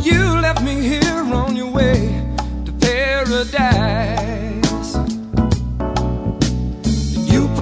You left me here on your way to paradise.